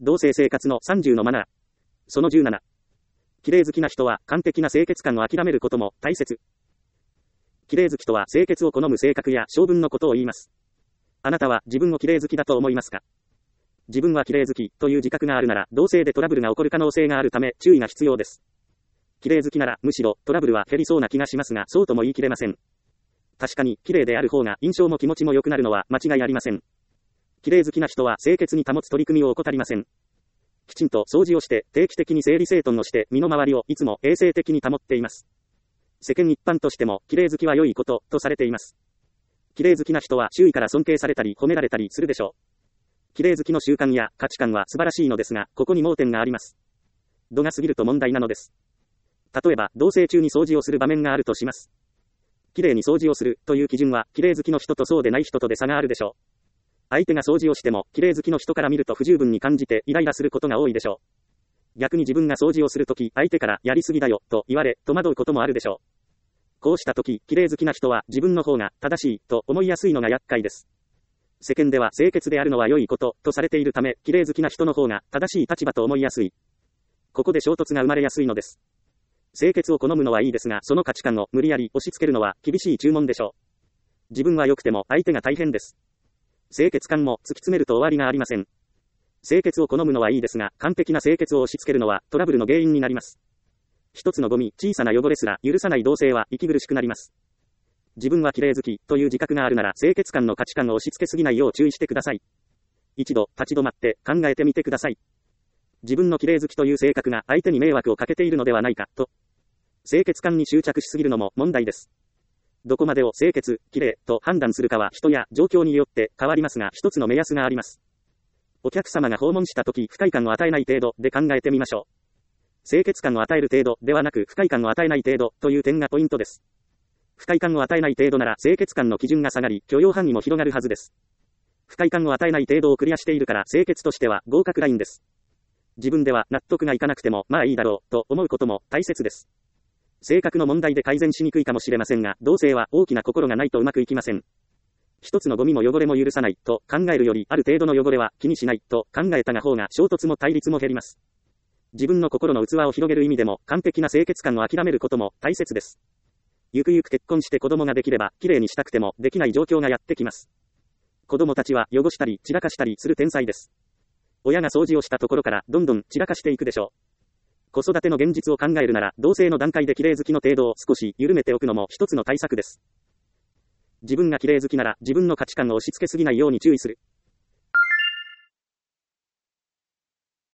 同性生活の30のマナー。その17。綺麗好きな人は完璧な清潔感を諦めることも大切。綺麗好きとは清潔を好む性格や性分のことを言います。あなたは自分を綺麗好きだと思いますか？自分は綺麗好きという自覚があるなら、同性でトラブルが起こる可能性があるため注意が必要です。綺麗好きならむしろトラブルは減りそうな気がしますが、そうとも言い切れません。確かに綺麗である方が印象も気持ちも良くなるのは間違いありません。綺麗好きな人は清潔に保つ取り組みを怠りません。きちんと掃除をして定期的に整理整頓をして身の回りをいつも衛生的に保っています。世間一般としても綺麗好きは良いこととされています。綺麗好きな人は周囲から尊敬されたり褒められたりするでしょう。綺麗好きの習慣や価値観は素晴らしいのですが、ここに盲点があります。度が過ぎると問題なのです。例えば、同棲中に掃除をする場面があるとします。綺麗に掃除をするという基準は、綺麗好きの人とそうでない人とで差があるでしょう。相手が掃除をしても、綺麗好きの人から見ると不十分に感じてイライラすることが多いでしょう。逆に自分が掃除をするとき、相手からやりすぎだよと言われ、戸惑うこともあるでしょう。こうしたとき、綺麗好きな人は自分の方が正しいと思いやすいのが厄介です。世間では清潔であるのは良いこととされているため、綺麗好きな人の方が正しい立場と思いやすい。ここで衝突が生まれやすいのです。清潔を好むのはいいですが、その価値観を無理やり押し付けるのは厳しい注文でしょう。自分は良くても相手が大変です。清潔感も突き詰めると終わりがありません。清潔を好むのはいいですが、完璧な清潔を押し付けるのはトラブルの原因になります。一つのゴミ、小さな汚れすら許さない同性は息苦しくなります。自分は綺麗好きという自覚があるなら、清潔感の価値観を押し付けすぎないよう注意してください。一度立ち止まって考えてみてください。自分の綺麗好きという性格が相手に迷惑をかけているのではないかと。清潔感に執着しすぎるのも問題です。どこまでを清潔、綺麗と判断するかは人や状況によって変わりますが、一つの目安があります。お客様が訪問したとき、不快感を与えない程度で考えてみましょう。清潔感を与える程度ではなく、不快感を与えない程度という点がポイントです。不快感を与えない程度なら清潔感の基準が下がり、許容範囲も広がるはずです。不快感を与えない程度をクリアしているから清潔としては合格ラインです。自分では納得がいかなくてもまあいいだろうと思うことも大切です。性格の問題で改善しにくいかもしれませんが、同性は大きな心がないとうまくいきません。一つのゴミも汚れも許さないと考えるより、ある程度の汚れは気にしないと考えたが方が衝突も対立も減ります。自分の心の器を広げる意味でも、完璧な清潔感を諦めることも大切です。ゆくゆく結婚して子供ができれば、綺麗にしたくてもできない状況がやってきます。子供たちは汚したり散らかしたりする天才です。親が掃除をしたところからどんどん散らかしていくでしょう。子育ての現実を考えるなら、同性の段階で綺麗好きの程度を少し緩めておくのも一つの対策です。自分が綺麗好きなら、自分の価値観を押し付けすぎないように注意する。